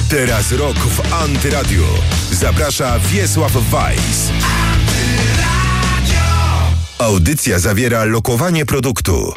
Teraz rok w Antyradiu. Zaprasza Wiesław Weiss. Audycja zawiera lokowanie produktu.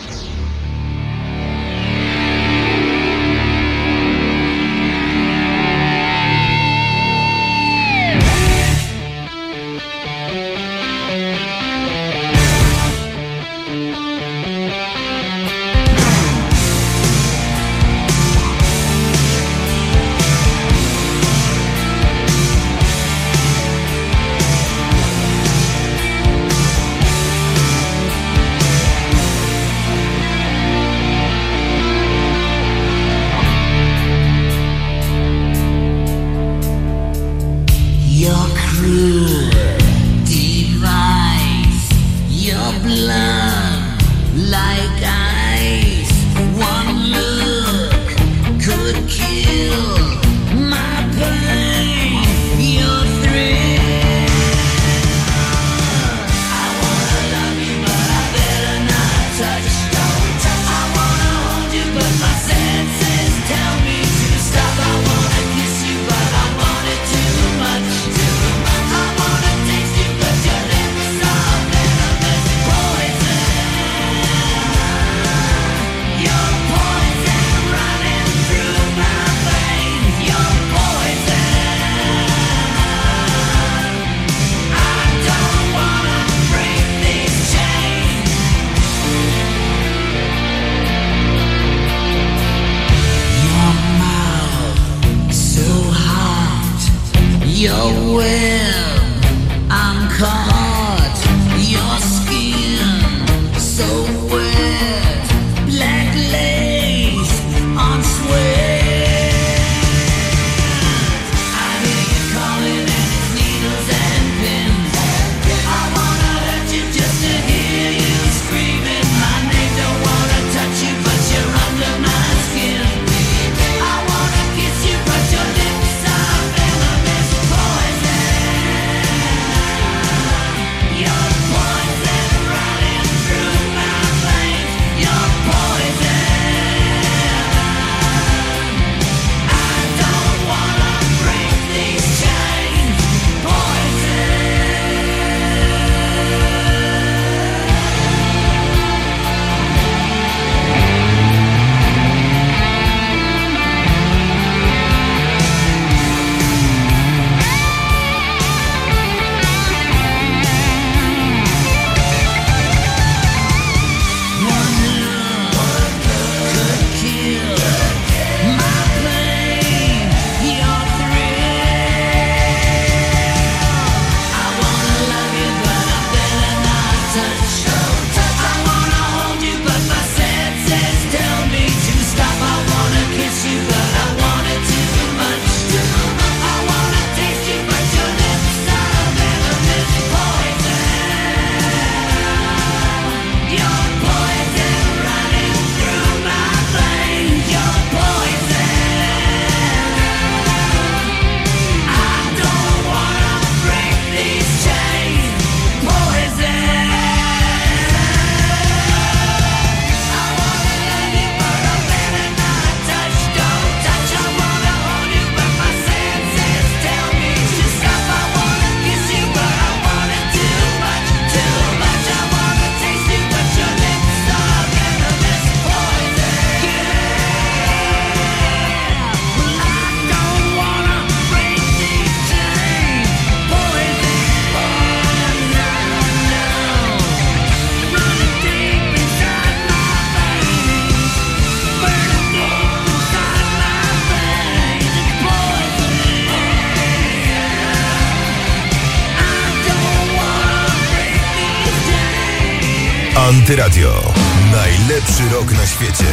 Antyradio. Najlepszy rok na świecie.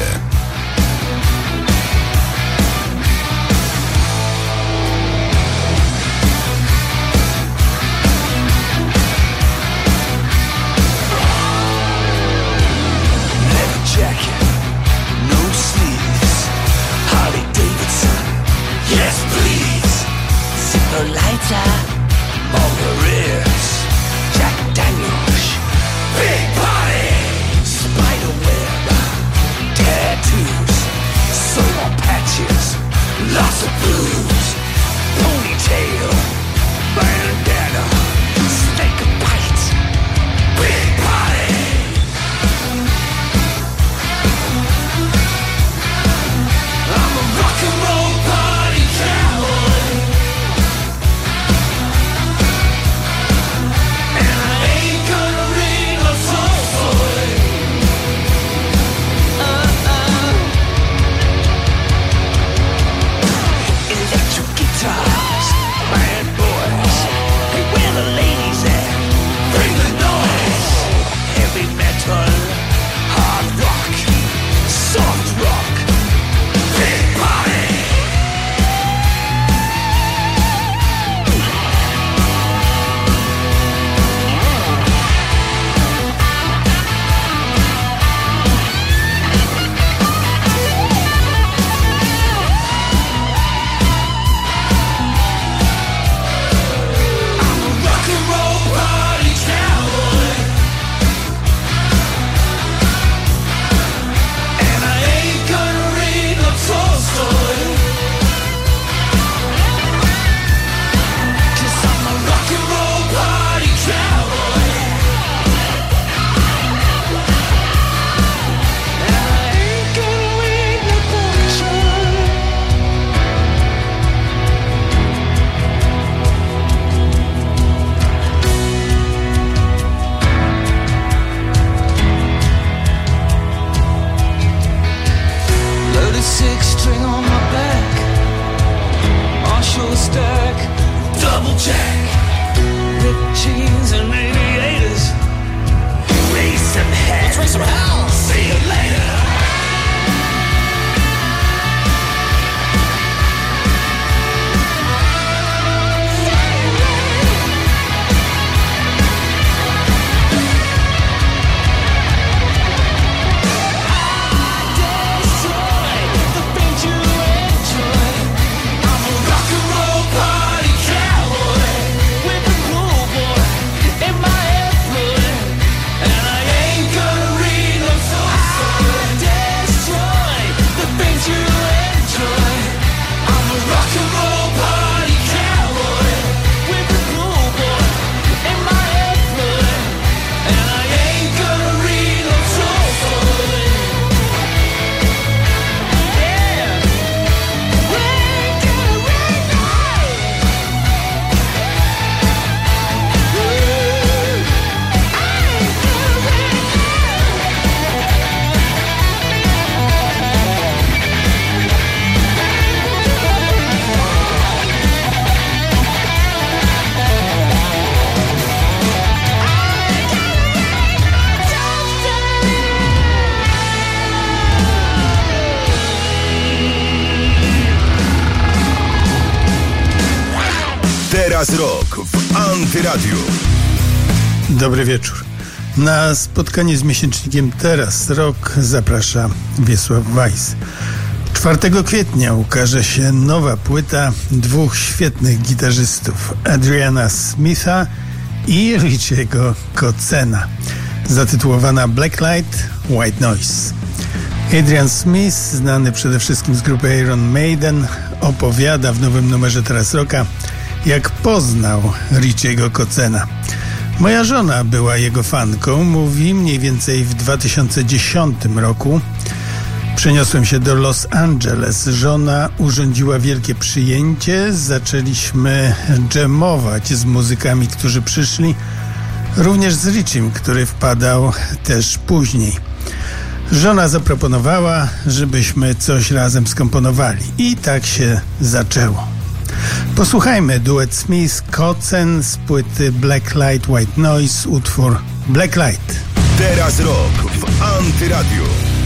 Jacket, no sleeves, Harley Davidson, yes please. Zipper lighter, Margarit's, Jack Daniels, big party, spider web, tattoo. Teraz rok w Antyradiu. Dobry wieczór. Na spotkanie z miesięcznikiem Teraz Rok zaprasza Wiesław Weiss. 4 kwietnia ukaże się nowa płyta dwóch świetnych gitarzystów, Adriana Smitha i Richiego Kocena, zatytułowana Black Light, White Noise. Adrian Smith, znany przede wszystkim z grupy Iron Maiden, opowiada w nowym numerze Teraz Rocka, jak poznał Richiego Kocena. Moja żona była jego fanką, mówi, mniej więcej w 2010 roku. Przeniosłem się do Los Angeles. Żona urządziła wielkie przyjęcie. Zaczęliśmy dżemować z muzykami, którzy przyszli. Również z Richim, który wpadał też później. Żona zaproponowała, żebyśmy coś razem skomponowali. I tak się zaczęło. Posłuchajmy duet Smith-Kocen z płyty Black Light, White Noise, utwór Black Light. Teraz rok w Antyradiu.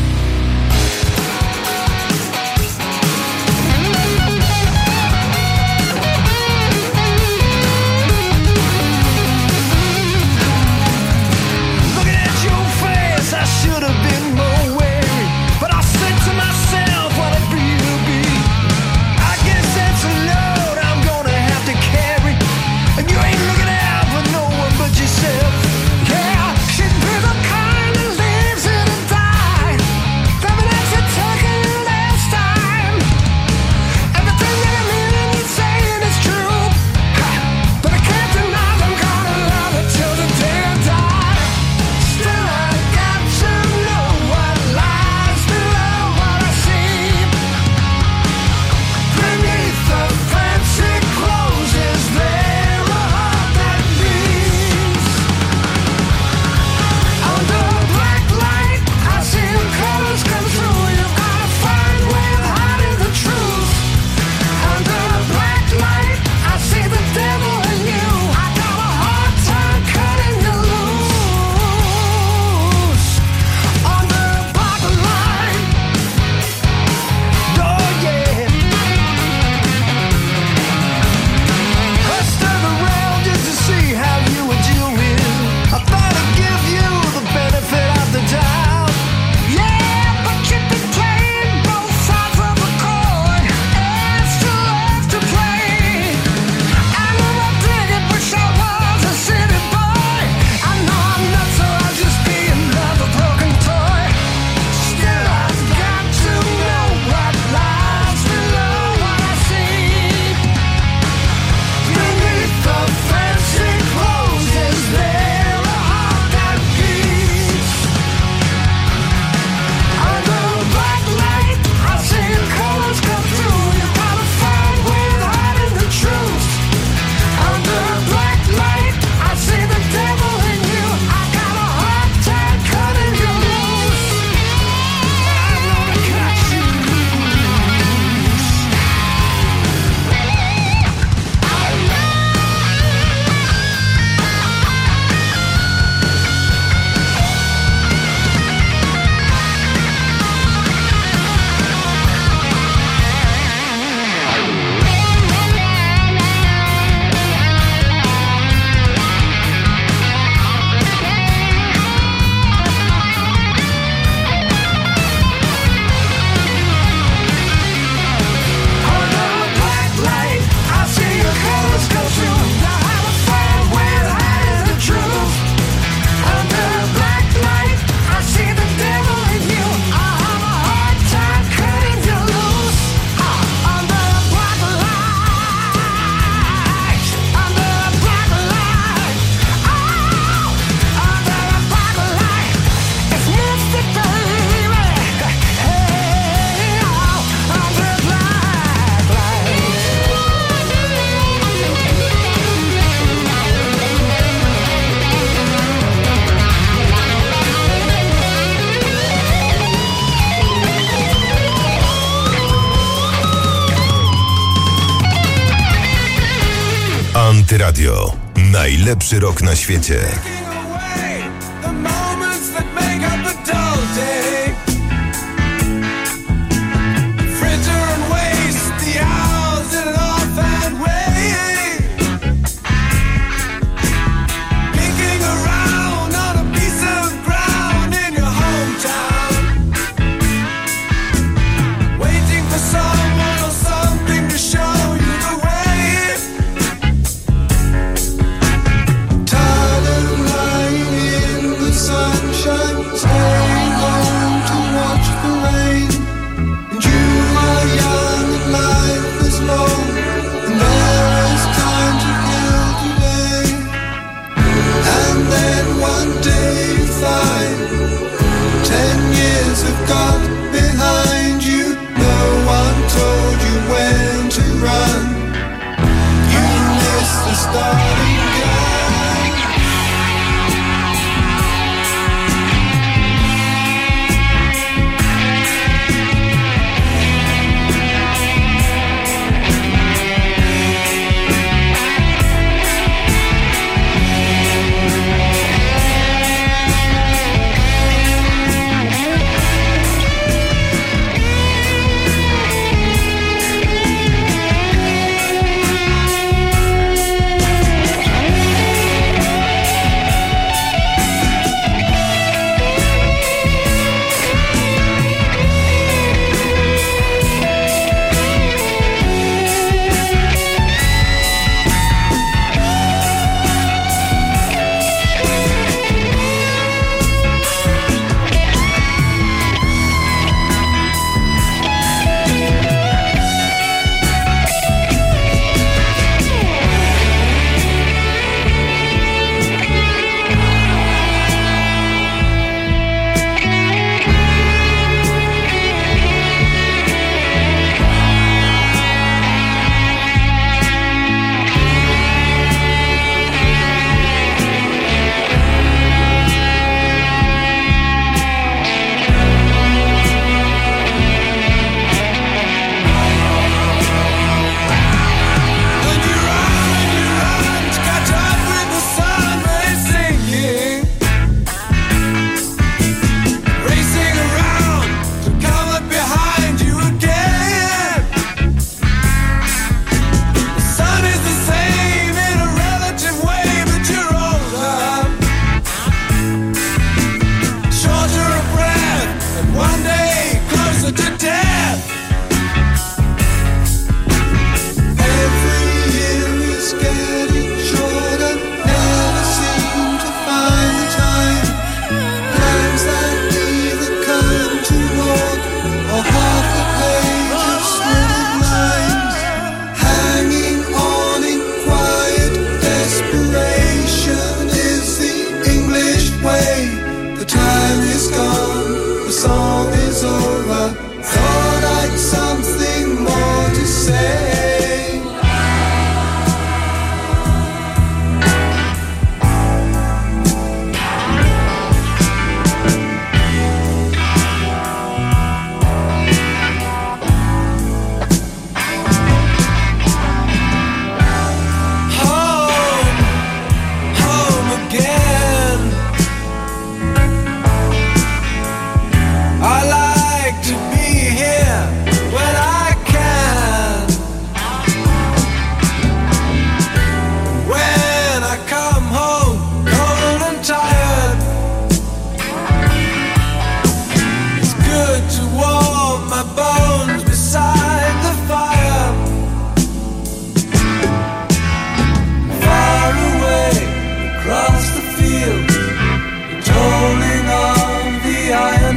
Antyradio. Najlepszy rok na świecie.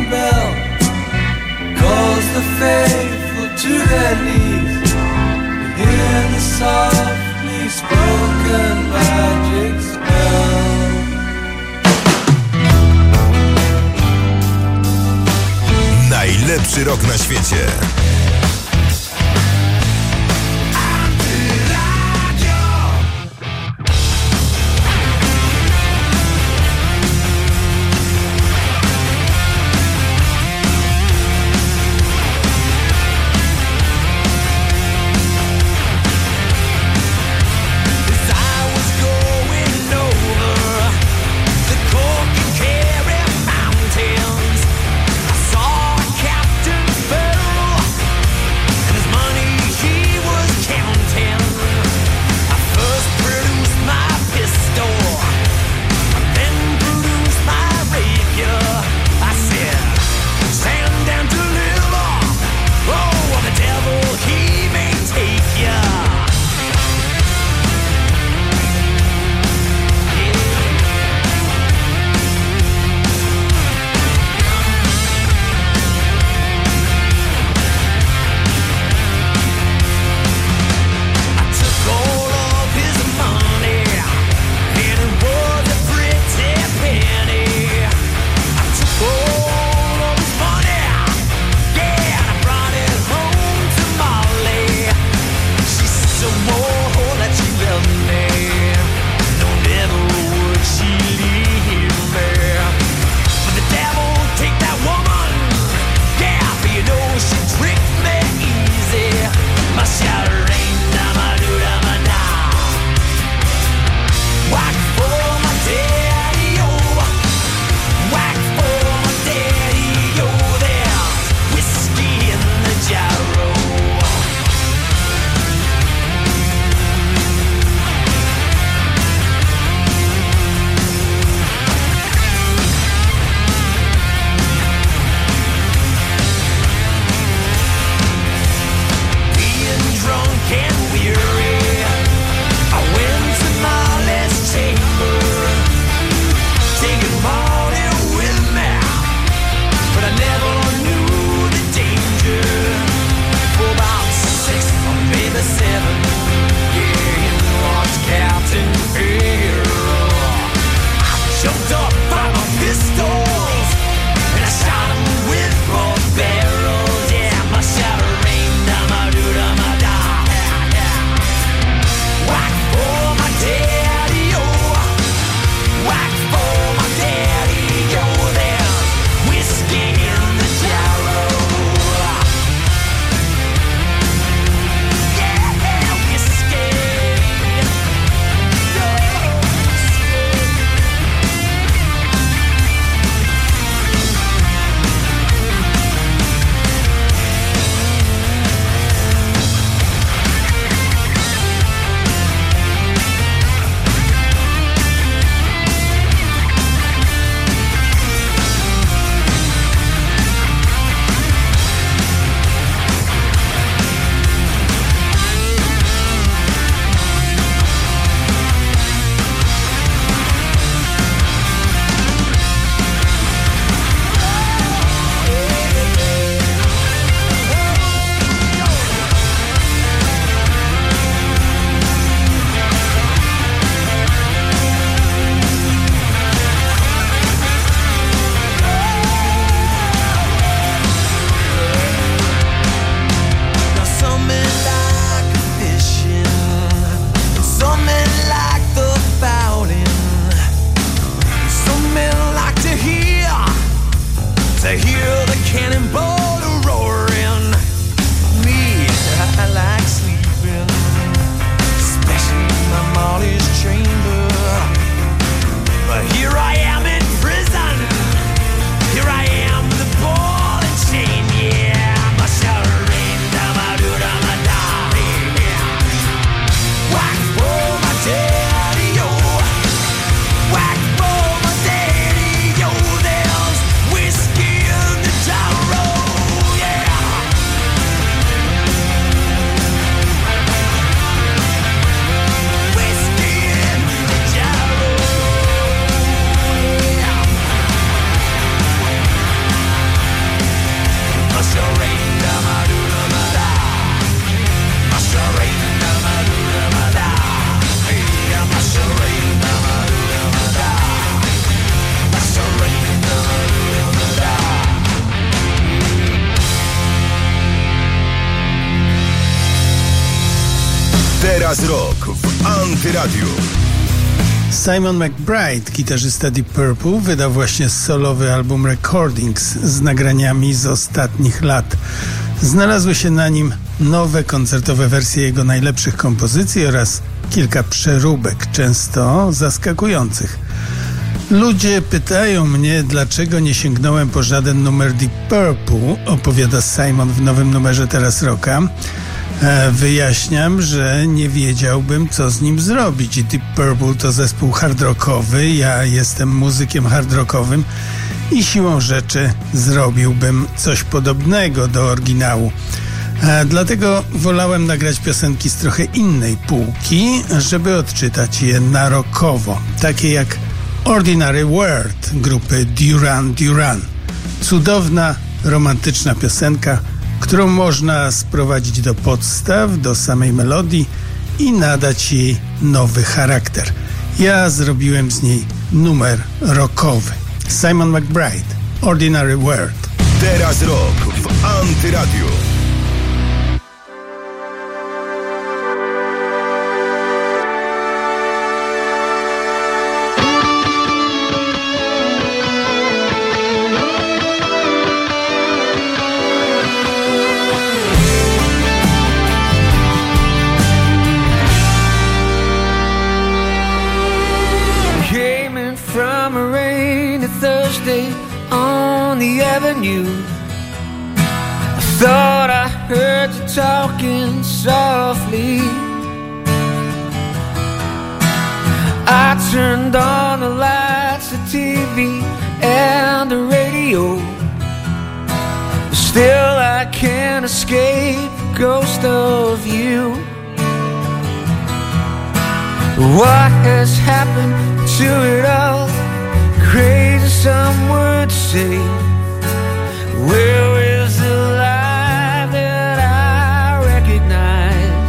bell calls the faithful to their knees to hear the softly spoken magic spell. Najlepszy rok na świecie. Whiskey in the gyro. Teraz rock w Antyradiu. Simon McBride, gitarzysta Deep Purple, wydał właśnie solowy album Recordings z nagraniami z ostatnich lat. Znalazły się na nim nowe koncertowe wersje jego najlepszych kompozycji oraz kilka przeróbek, często zaskakujących. Ludzie pytają mnie, dlaczego nie sięgnąłem po żaden numer Deep Purple, opowiada Simon w nowym numerze Teraz Rocka. Wyjaśniam, że nie wiedziałbym, co z nim zrobić. Deep Purple to zespół hard rockowy, ja jestem muzykiem hard rockowym i siłą rzeczy zrobiłbym coś podobnego do oryginału. Dlatego wolałem nagrać piosenki z trochę innej półki, żeby odczytać je na rockowo, takie jak Ordinary World grupy Duran Duran. Cudowna, romantyczna piosenka, którą można sprowadzić do podstaw, do samej melodii i nadać jej nowy charakter. Ja zrobiłem z niej numer rockowy. Simon McBride, Ordinary World. Teraz rock w Antyradiu. From a rainy Thursday on the avenue, I thought I heard you talking softly. I turned on the lights, the TV and the radio, but still I can't escape the ghost of you. What has happened to it all? Crazy some would say. Where is the life that I recognize?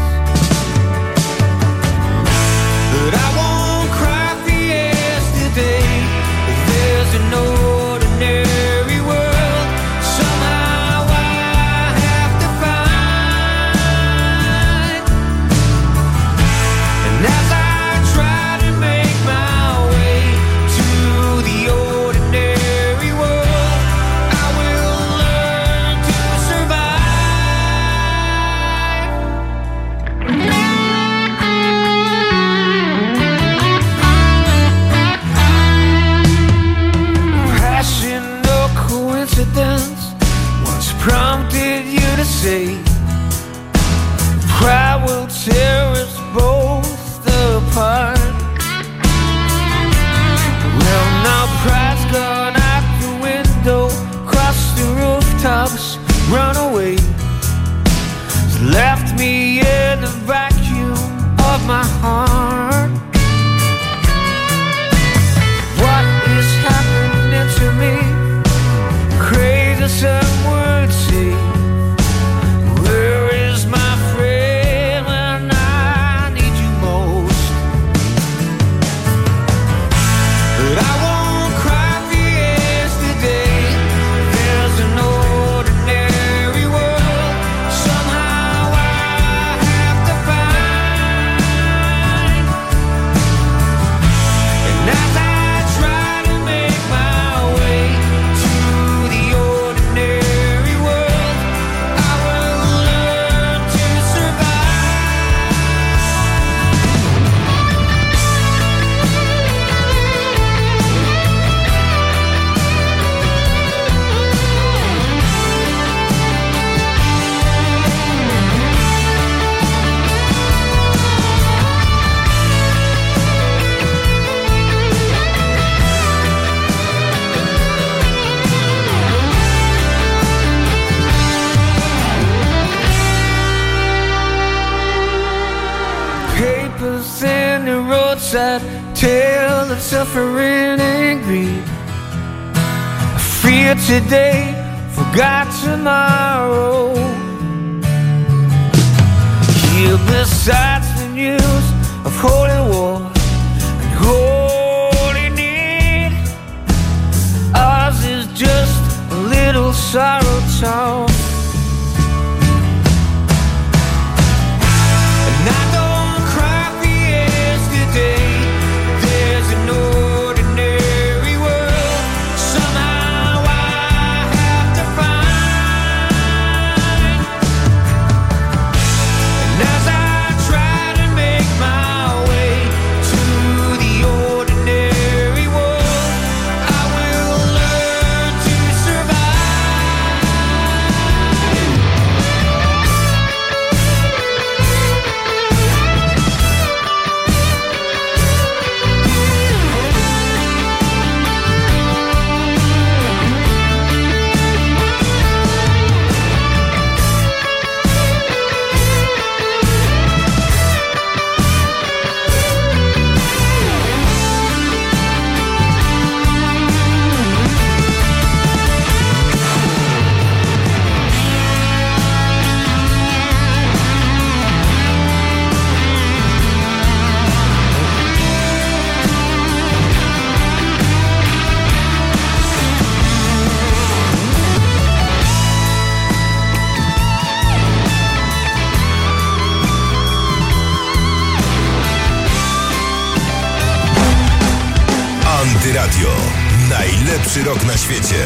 But I won't cry for yesterday. There's an ordinary world somehow I have to find. And as I once prompted you to say, pride will tear us both apart. Well, now pride's gone out the window, crossed the rooftops, run away. It's left me in the vacuum of my heart. What is happening to me? Crazy some would say. Where is my friend when I need you most? But I won't cry for yesterday. There's an ordinary world somehow I have to find. And as I try to make my way to the ordinary world, I will learn to survive. Papers in the roadside tell of suffering and greed. Fear today, forgot tomorrow. Here besides the news of holy war and holy need, ours is just a little sorrow talk. And I don't Najlepszy rok na świecie.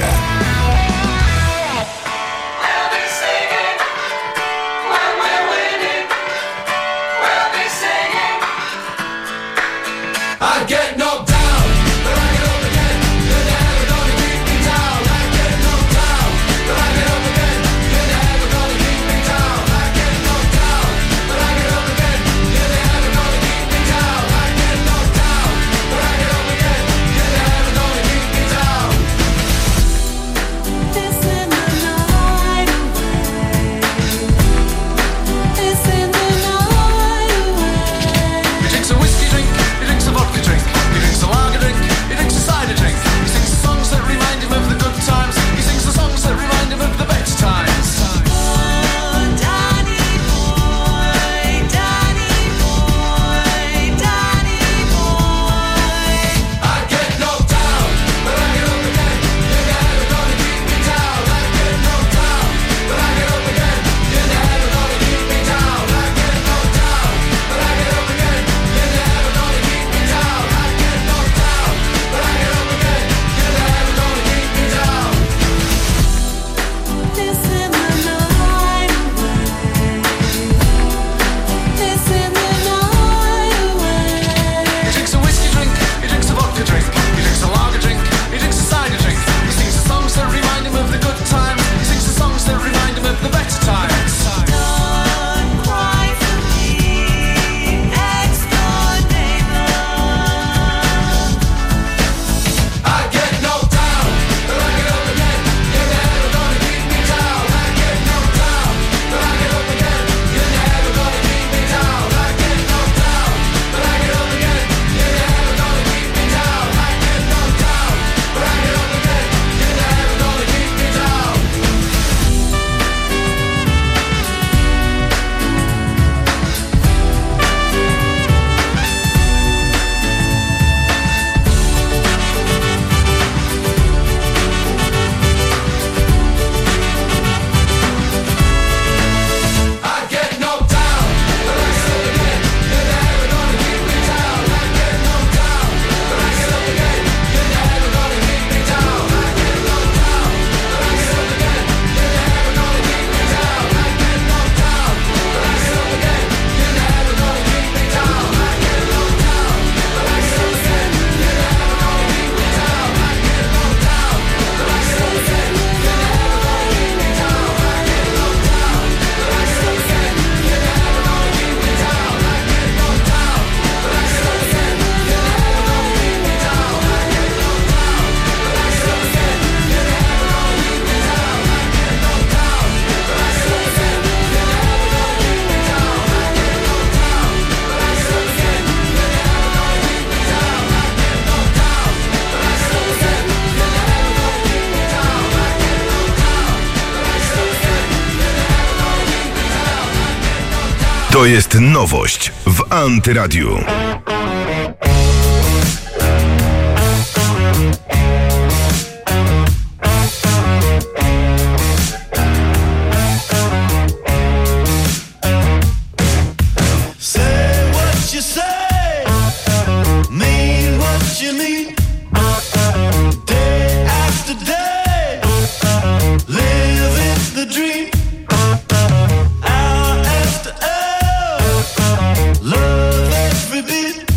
To jest nowość w Antyradiu. Say what you say, mean what you mean. Day after day, living the dream. Hour after hour, love every beat.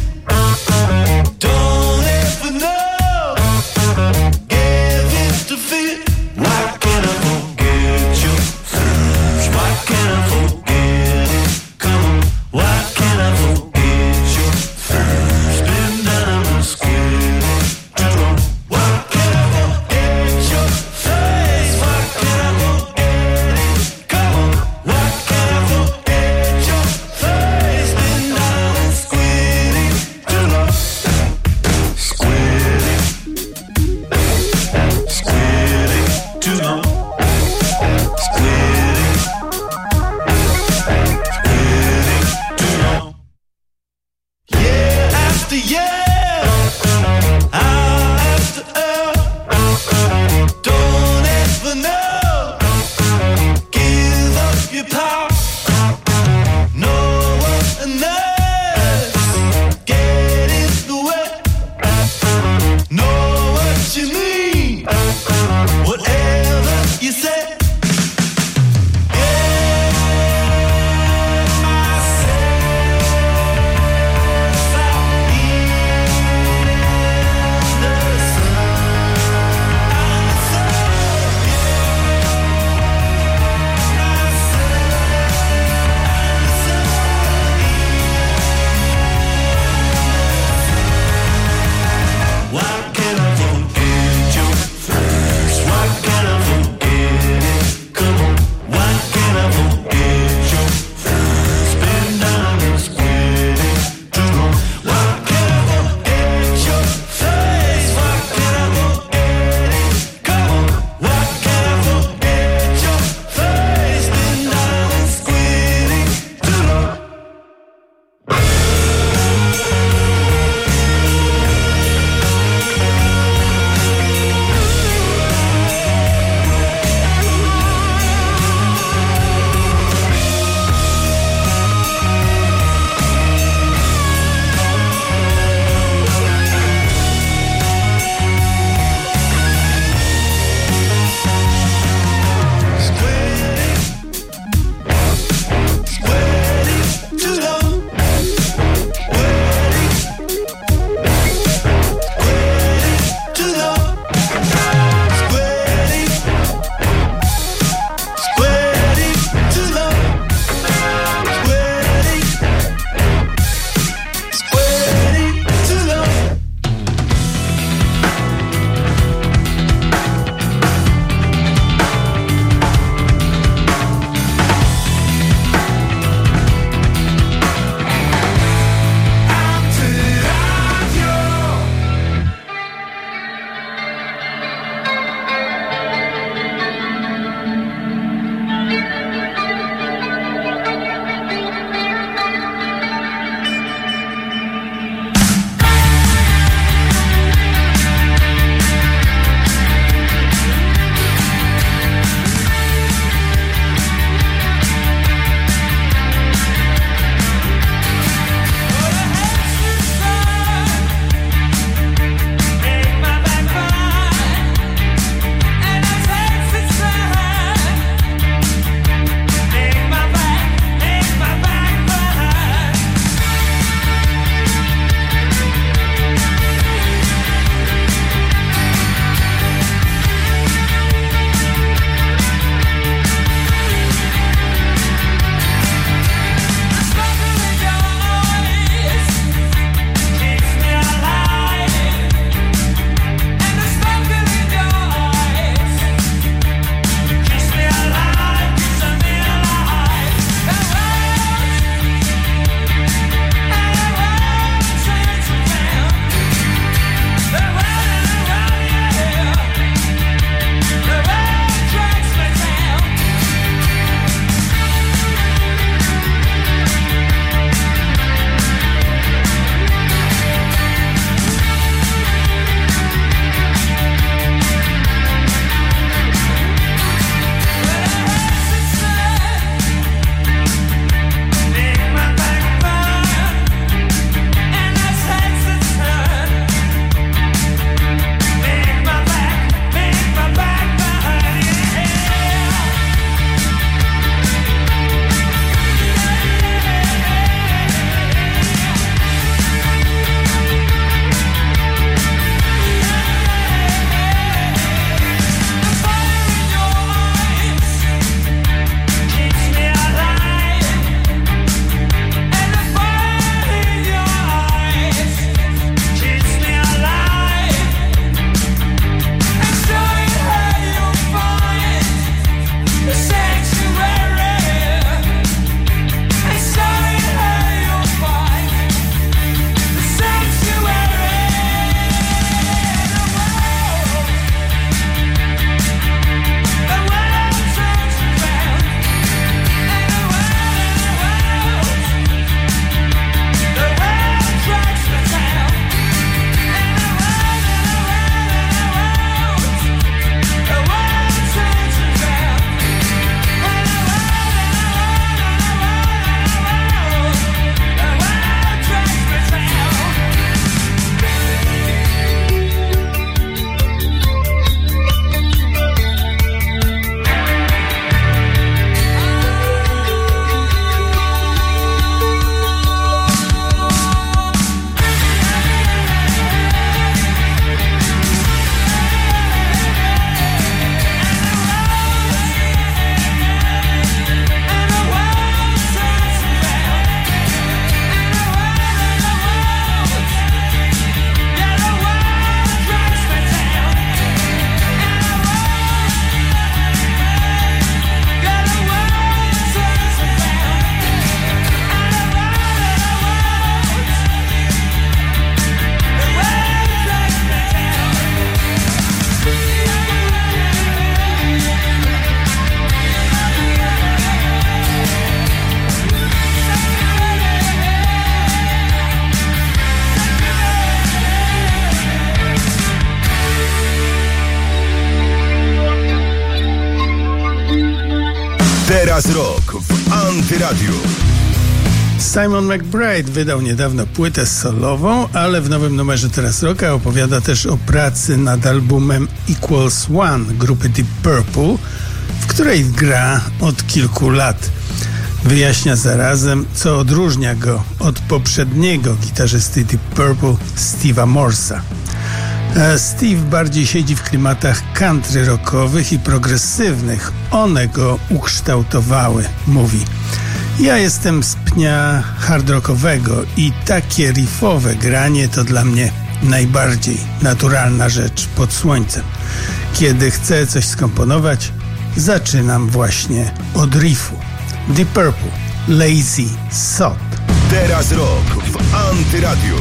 Teraz rok w Antyradiu. Simon McBride wydał niedawno płytę solową, ale w nowym numerze Teraz Rocka opowiada też o pracy nad albumem Equals One grupy Deep Purple, w której gra od kilku lat. Wyjaśnia zarazem, co odróżnia go od poprzedniego gitarzysty Deep Purple, Steve'a Morsa. Steve bardziej siedzi w klimatach country rockowych i progresywnych. One go ukształtowały, mówi. Ja jestem z pnia hard rockowego i takie riffowe granie to dla mnie najbardziej naturalna rzecz pod słońcem. Kiedy chcę coś skomponować, zaczynam właśnie od riffu. Deep Purple, Lazy Sod. Teraz rok w Antyradiu.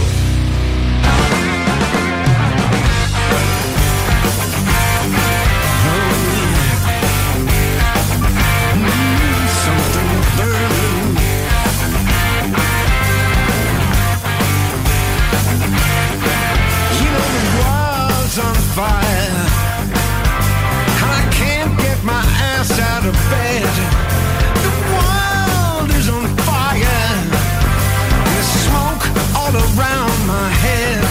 Out of bed, the world is on fire. There's smoke all around my head.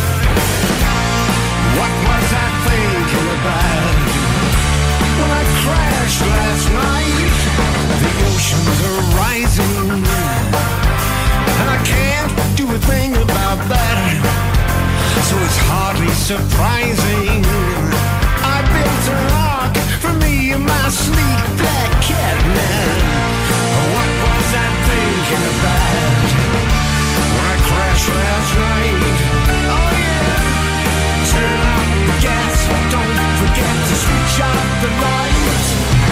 What was I thinking about when I crashed last night? The oceans are rising, and I can't do a thing about that. So it's hardly surprising I built a rock for me and my sleek black cat man. What was I thinking about when I crashed last night? Oh yeah, turn off the gas, don't forget to switch off the lights.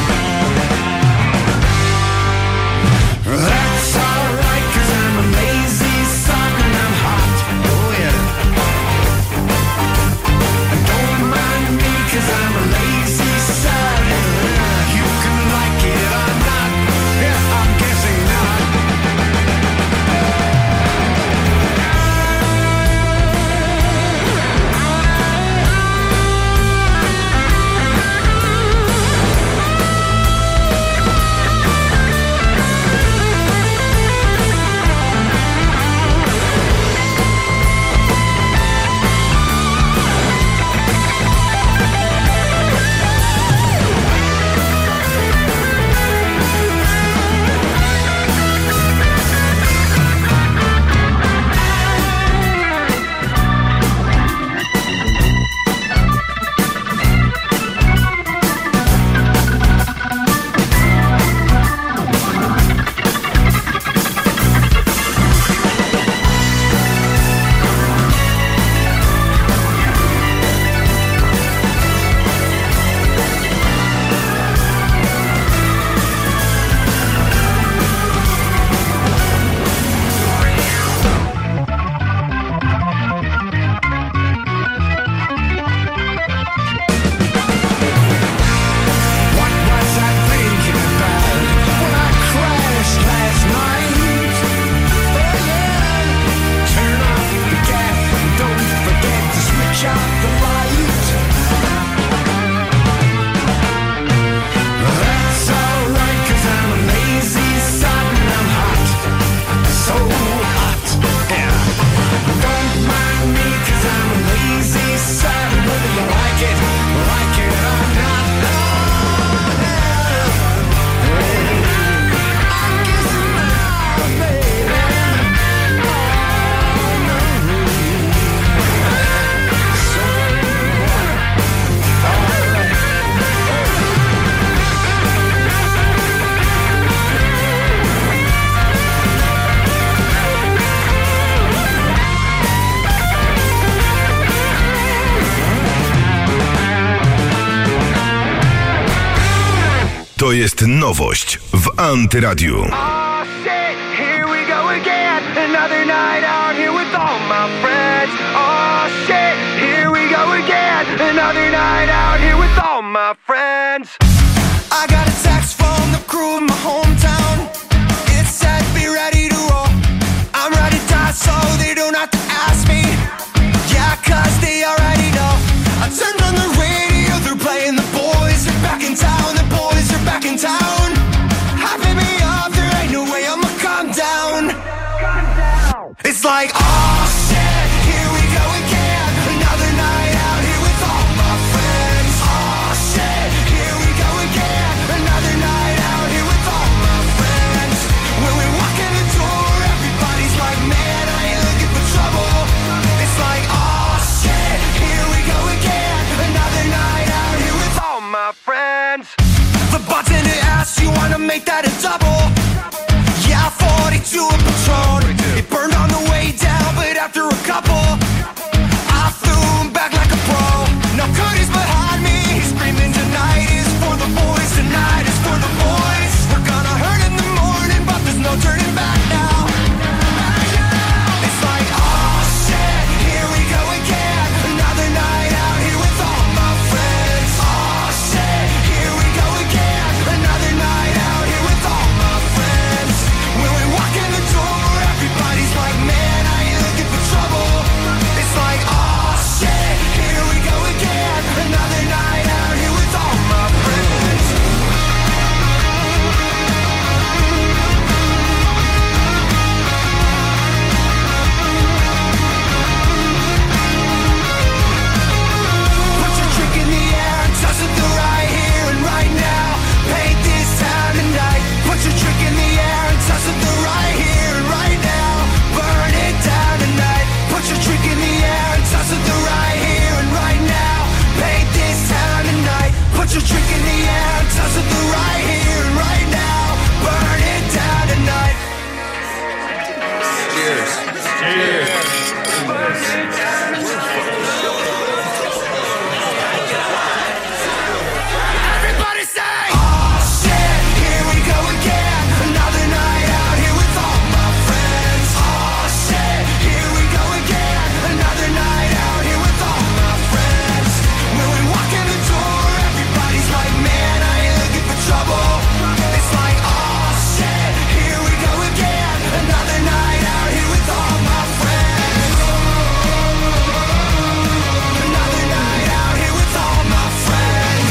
That's alright, 'cause I'm a lazy son and I'm hot. Oh yeah, don't mind me 'cause I'm a lazy son. You can like it or not, yeah, I'm guessing not. To jest nowość w Antyradiu. Oh shit, here we go again. Another night out here with all my friends. Oh shit, here we go again. Another night out here with all my friends. I got a text from the crew in my hometown. It said be ready to roll. I'm ready to die so they don't have to ask me. Yeah, 'cause they already know. I turned on the radio, they're playing The Boys are back in town. The boys are back in town. make that a double. Yeah, 42 a Patron. It burned on the way down, but after a couple, I threw him back like a pro. Now Cody's behind me, he's screaming tonight is for the boys, tonight is for the boys. We're gonna hurt in the morning, but there's no turning back now. It's like, oh shit, here we go again. Another night out here with all my friends. Oh shit, here we go again. Another night out here with all my friends. When we walk in the door, everybody's like, man, I ain't looking for trouble. It's like, oh shit, here we go again. Another night out here with all my friends. Put your drink in the air and toss it the right here and right now. Paint this town tonight. Put your drink in the air and toss it the right here and right now. Burn it down tonight. Put your drink in the air and toss it the right here and right now. Paint this town tonight. Put your drink in the air and toss it the right here and right now. Burn it down tonight. Cheers. Everybody say, oh shit, here we go again. Another night out here with all my friends. Oh shit, here we go again. Another night out here with all my friends. When we walk in the door, everybody's like, man, I ain't looking for trouble. It's like, oh shit, here we go again. Another night out here with all my friends. Another night out here with all my friends.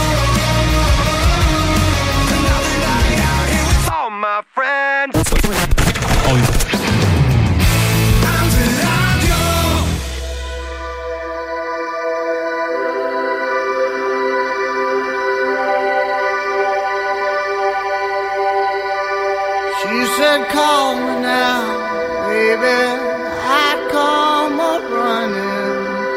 Another night out here with all my friends. She said, call me now, baby, I'd come up running.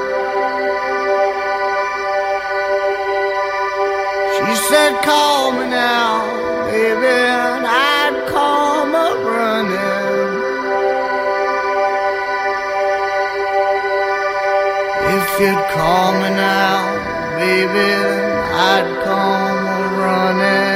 She said, call me now, baby, and I'd come up running. If you'd call me now, baby, then I'd come up running.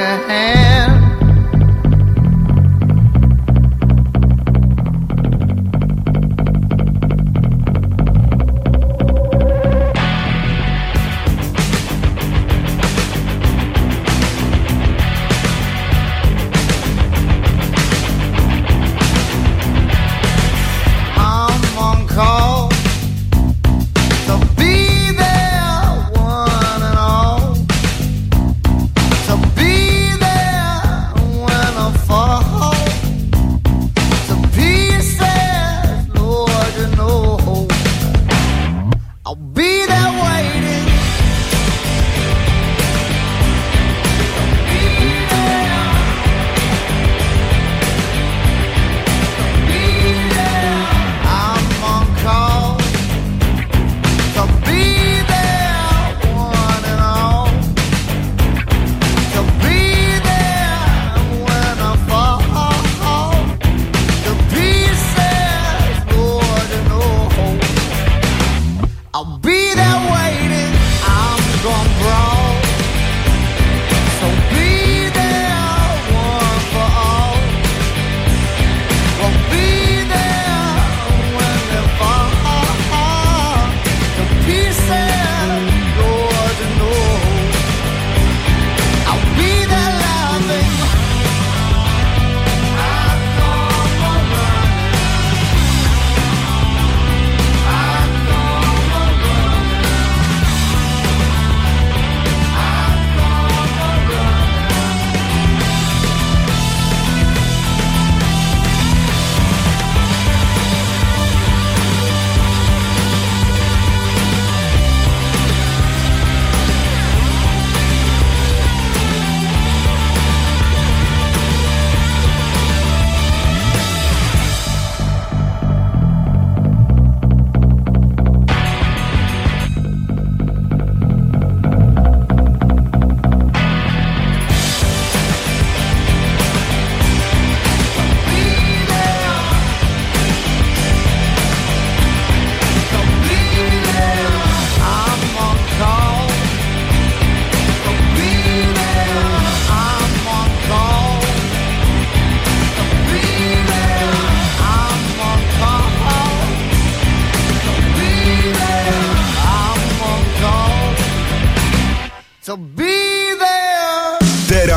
I'm on call to be there, one and all.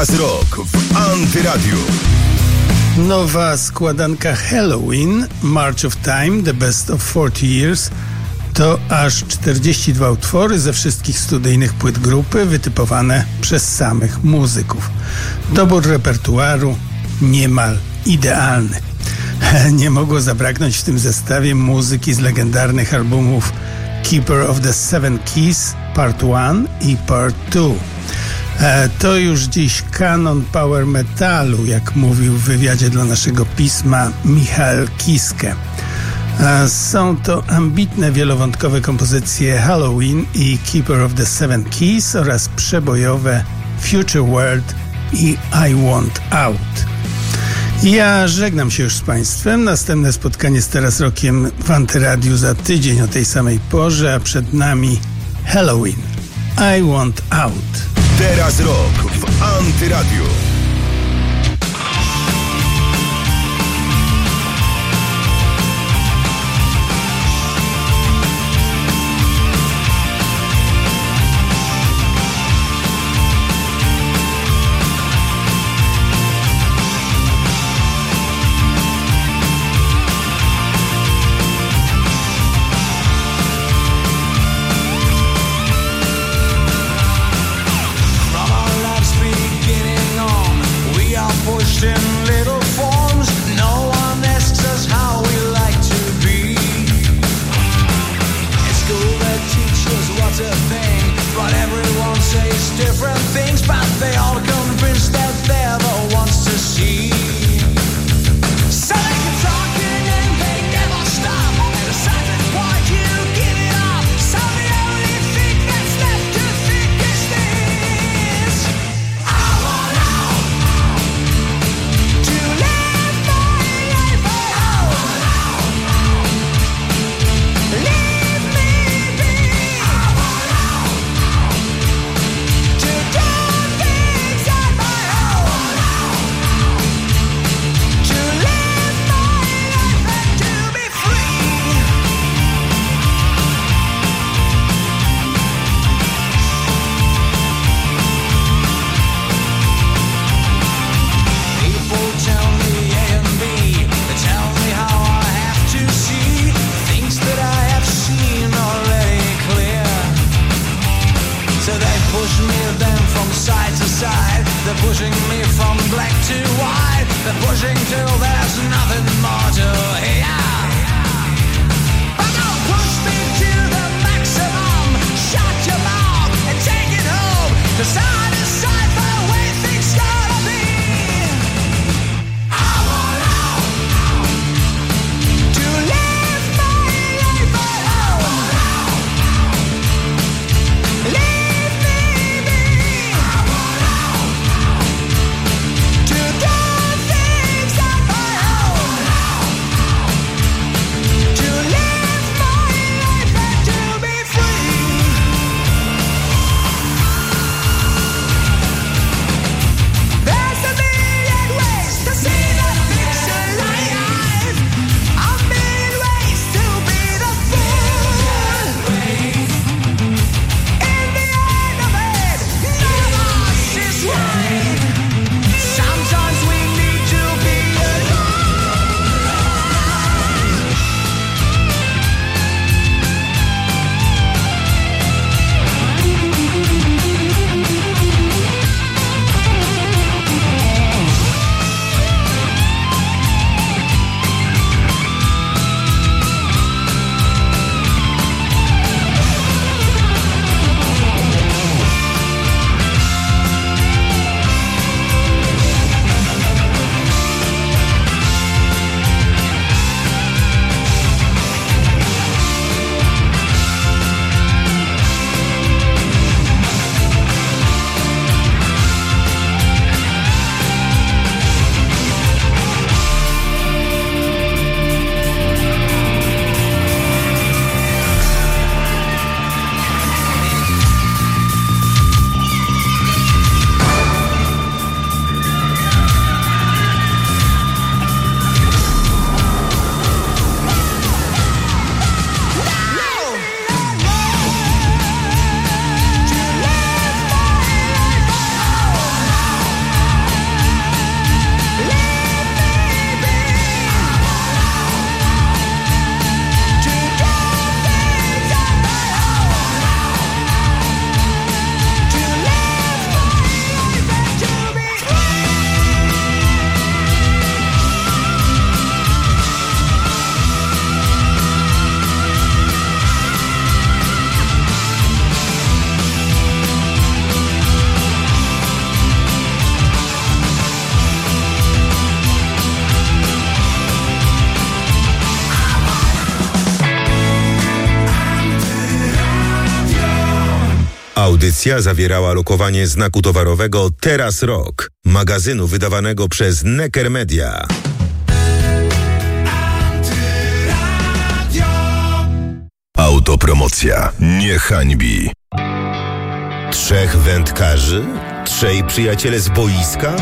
Teraz rok w Antyradiu. Nowa składanka Halloween, March of Time, The Best of 40 Years, to aż 42 utwory ze wszystkich studyjnych płyt grupy, wytypowane przez samych muzyków. Dobór repertuaru niemal idealny. Nie mogło zabraknąć w tym zestawie muzyki z legendarnych albumów Keeper of the Seven Keys Part 1 i Part 2. To już dziś kanon power metalu, jak mówił w wywiadzie dla naszego pisma Michał Kiske. Są to ambitne, wielowątkowe kompozycje Halloween i Keeper of the Seven Keys oraz przebojowe Future World i I Want Out. Ja żegnam się już z Państwem. Następne spotkanie z Teraz Rokiem w Antyradiu za tydzień o tej samej porze, a przed nami Halloween, I Want Out. Teraz rok w Antyradiu. Audycja zawierała lokowanie znaku towarowego Teraz Rock, magazynu wydawanego przez Necker Media. Autopromocja nie hańbi. 3 wędkarzy? 3 przyjaciele z boiska?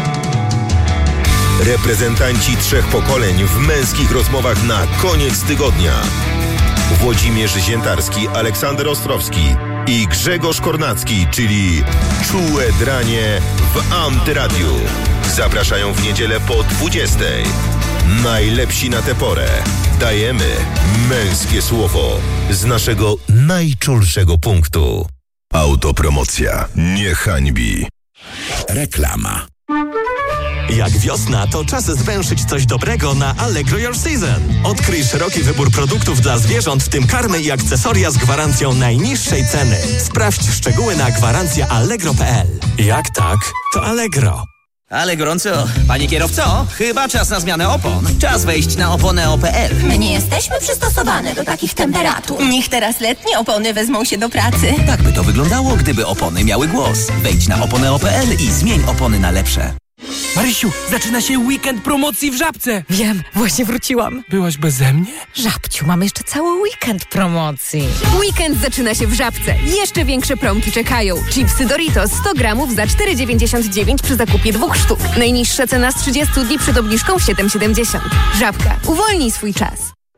Reprezentanci 3 pokoleń w męskich rozmowach na koniec tygodnia. Włodzimierz Ziętarski, Aleksander Ostrowski i Grzegorz Kornacki, czyli Czułe Dranie w Antyradiu. Zapraszają w niedzielę po 20:00. Najlepsi na tę porę. Dajemy męskie słowo z naszego najczulszego punktu. Autopromocja nie hańbi. Reklama. Jak wiosna, to czas zwęszyć coś dobrego na Allegro Your Season. Odkryj szeroki wybór produktów dla zwierząt, w tym karmy i akcesoria z gwarancją najniższej ceny. Sprawdź szczegóły na gwarancjaallegro.pl. Jak tak, to Allegro. Ale gorąco. Panie kierowco, chyba czas na zmianę opon. Czas wejść na oponeo.pl. My nie jesteśmy przystosowane do takich temperatur. Niech teraz letnie opony wezmą się do pracy. Tak by to wyglądało, gdyby opony miały głos. Wejdź na oponeo.pl i zmień opony na lepsze. Marysiu, zaczyna się weekend promocji w Żabce. Wiem, właśnie wróciłam. Byłaś beze mnie? Żabciu, mamy jeszcze cały weekend promocji. Weekend zaczyna się w Żabce. Jeszcze większe promki czekają. Chipsy Doritos 100 gramów za 4,99 przy zakupie 2 sztuk. Najniższa cena z 30 dni przed obniżką 7,70. Żabka. Uwolnij swój czas.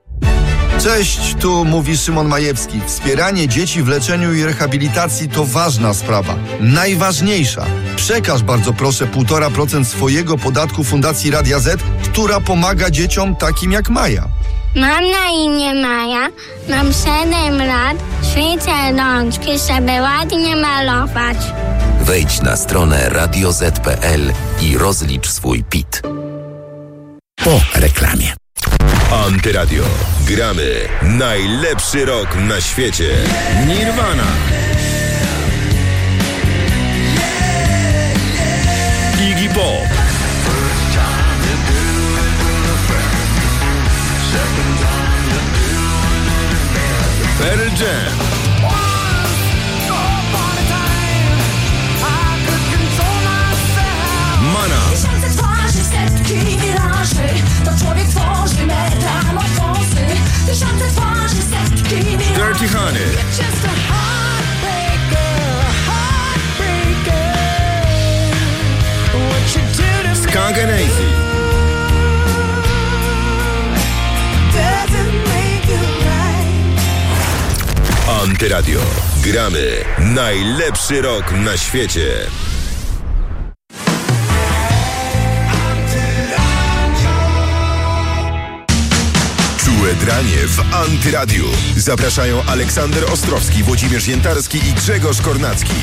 Cześć, tu mówi Szymon Majewski. Wspieranie dzieci w leczeniu i rehabilitacji to ważna sprawa. Najważniejsza. Przekaż bardzo proszę 1,5% swojego podatku Fundacji Radia Z, która pomaga dzieciom takim jak Maja. Mam na imię Maja, mam 7 lat, ćwiczę rączki, żeby ładnie malować. Wejdź na stronę radioz.pl i rozlicz swój PIT. Po reklamie. Antyradio. Gramy najlepszy rok na świecie. Nirvana. Iggy Pop. Pearl Jam. Mana. Dirty Honey. Skunk Anansi. Antyradio. Gramy najlepszy rok na świecie. Czułe Dranie w Antyradiu. Zapraszają Aleksander Ostrowski, Włodzimierz Ziętarski i Grzegorz Kornacki.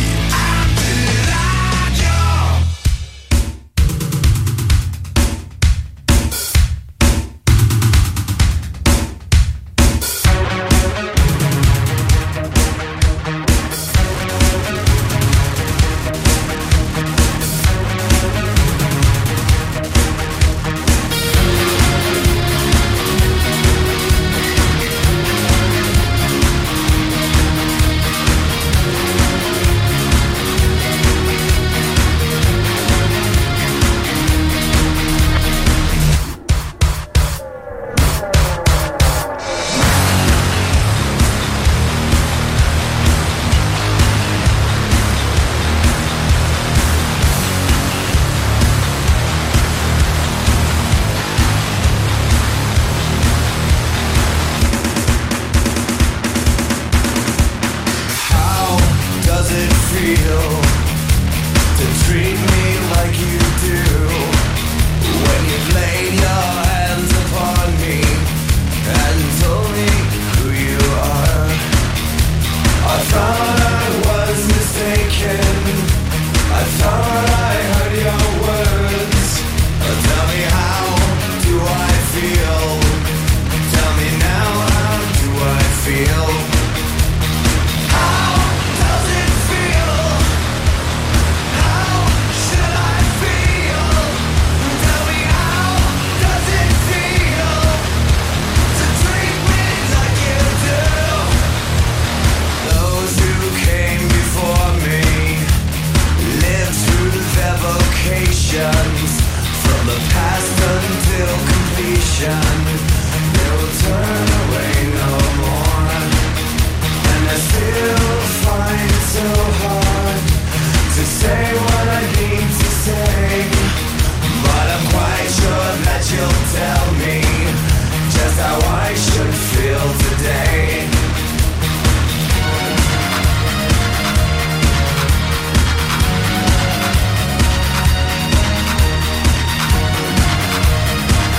wish I knew.